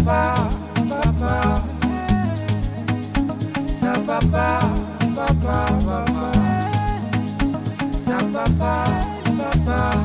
papa, papa, sa papa, papa, papa, sa papa, papa,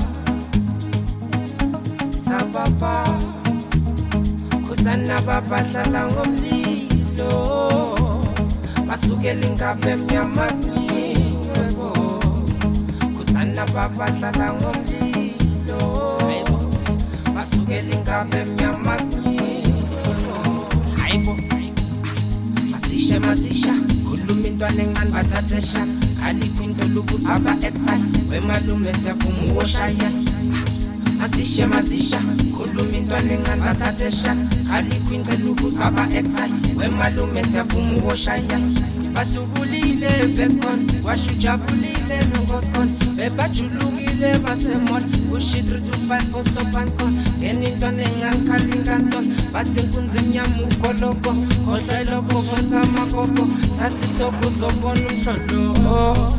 sa papa. Kusana papa hlala ngomlilo, basukela inkabe emnyamani webo. Kusana papa hlala ngomlilo, basukela inkabe emnyamani webo. Hayibo, masisha, khuluma intwana encane bathathesha. Khali kwinto lukuzaba exile, wemalume siyaphuma uwoshaya. Masisha, khuluma intwana encane bathathesha. Khali kwinto lukuzaba exile, wemalume siyaphuma uwoshaya. Batubulile Bescon, washujabulile nongoskon. Bebajulukile basemon, ushi 325 for stop and con. Enintwana encane khali nkanton, bathi inkunzi emnyama ukoloko. Khohlwa iloko kwenza amakoko, thatha isitoko uzobona umsholo.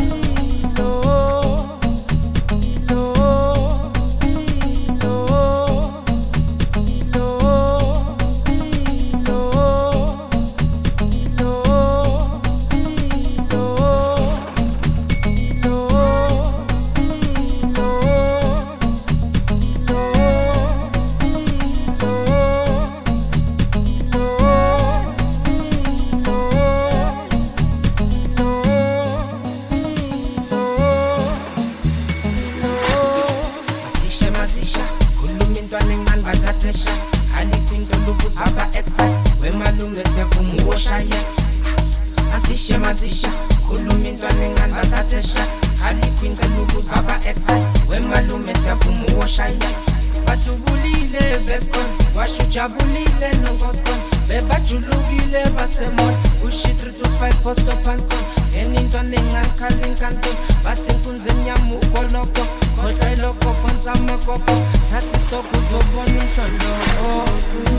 Masisha, khuluma intwana encane bathathesha. Khali kwinto lukuzaba exile, wemalume siyaphuma uwoshaya. Batubulile Bescon, washujabulile nongoskon. Bebajulukile basemon, ushi 325 for stop and con. Enintwana encane khali nkanton, bathi inkunzi emnyama ukoloko. Khohlwa iloko kwenza amakoko, thatha isitoko uzobona umsholo.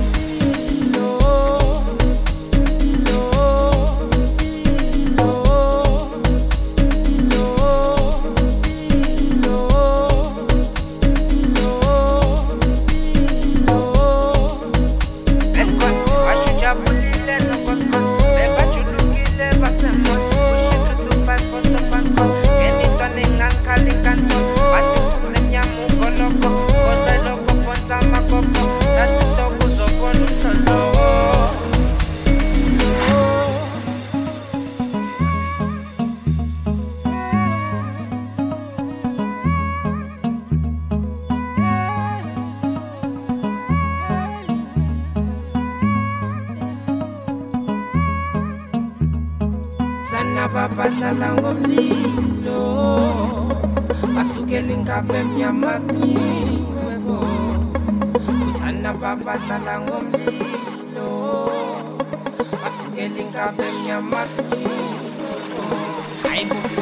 Papa hlala ngomlilo, basukela inkabe emnyamani webo. Kusana papa hlala ngomlilo, basukela inkabe emnyamani webo. Hayibo.